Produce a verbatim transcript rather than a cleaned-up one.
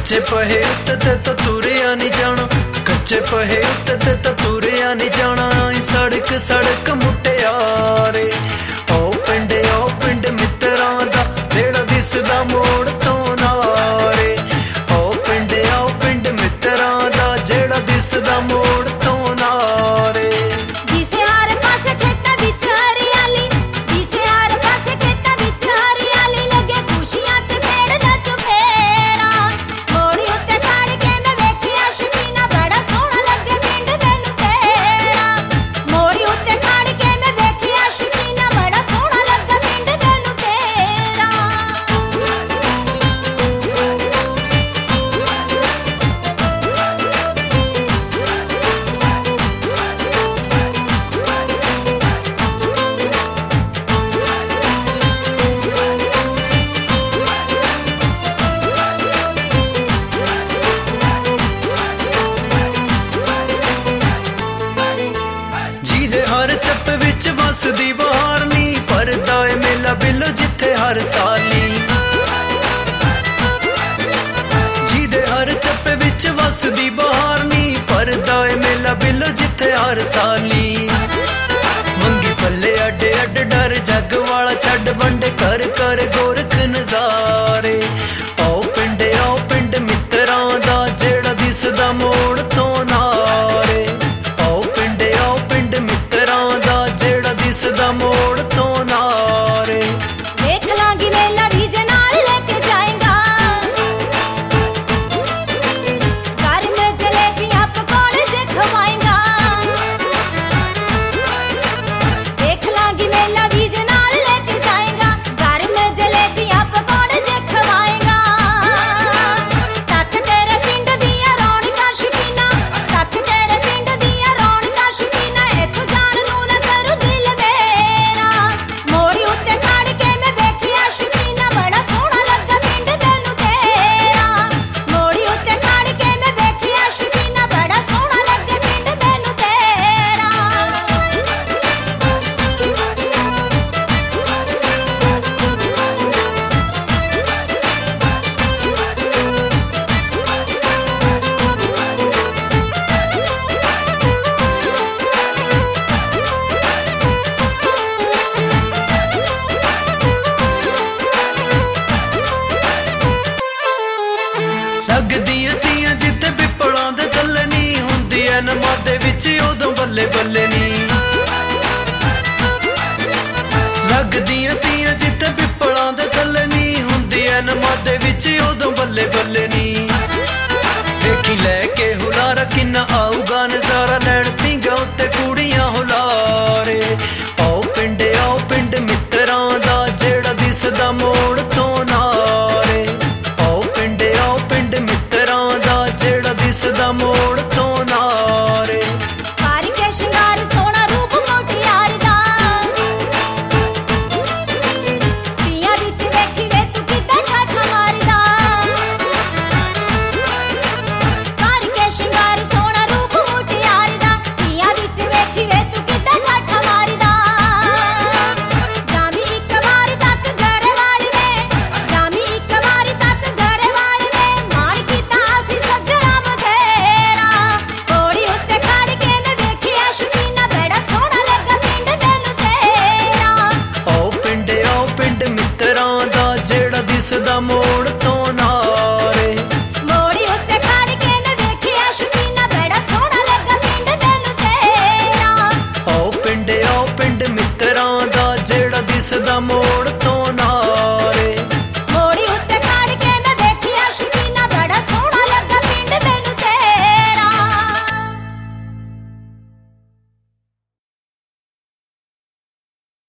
कच्चे पहे उत्ते तो तुरिया नहीं जाना, कच्चे पहे उत्ते तो तुरिया नहीं जाना। सड़क सड़क मुटियारे ओ पिंड ओ पिंड मित्रां दा जेड़ा दिसदा मोड़ तो नारे। ओ पिंड ओ पिंड मित्रां दा जेड़ा दिसदा मोड़ तो नारे। जिसे हर पासे खेतां विच हरियाली, जिसे हर पासे खेतां विच हरियाली लगे खुशियां च खेड़दा चुफेरा। मोड़ी उत्ते खड़ के मैं वेखिया शकीना बड़ा सोहना लगे पिंड मैनू तेरा। मोड़ी उत्ते खड़ के मैं वेखिया शकीना बड़ा सोहना लगे पिंड मैनू तेरा। जिदे हर चप विच वसदी बहार नी, परदा ए मेला बिलो जिथे हर साली। जिदे हर चप विच वसदी बहार नी, परदा ए मेला बिलो जिथे हर साली। मंगी पल्ले अड्डे अड्ड डर जग वाला छड़ वंडे कर कर गोरख नजारे। आओ पिंड आओ पिंड मित्रां दा जेड़ा दिसदा मोड़ तो नारे। आओ पिंड आओ पिंड मित्रां दा जेड़ा दिसदा मोड़ तो नारे। देख लांगी मेला डीजे नाल लेके जाएगा, घर में जलेबियां पकौड़े जे खवाएगा। देख लांगी मेला डीजे नाल लेके जाएगा, घर में जलेबियां पकौड़े जे खवाएगा। तक तेरे पिंड दिया रौनकां शकीना, तक तेरे पिंड दिया रौनकां शकीना। इत्थों जाण नूं ना करू दिल मेरा। मोड़ी उत्ते खड़ के मैं वेखिया शकीना बड़ा सोहना लगा पिंड मैनू तेरा। मोड़ी उत्ते खड़ के मैं वेखिया शकीना बड़ा सोहना लगा पिंड मैनू तेरा। लगदियां तियां जिथे पिपड़ां दे थल्ले नी, हुंदियां नमादे विच उदों बल्ले बल्ले नी। लगदियां तियां जिथे पिपड़ां दे थल्ले नी, हुंदियां नमादे विच उदों बल्ले बल्ले नी। वेखी लैके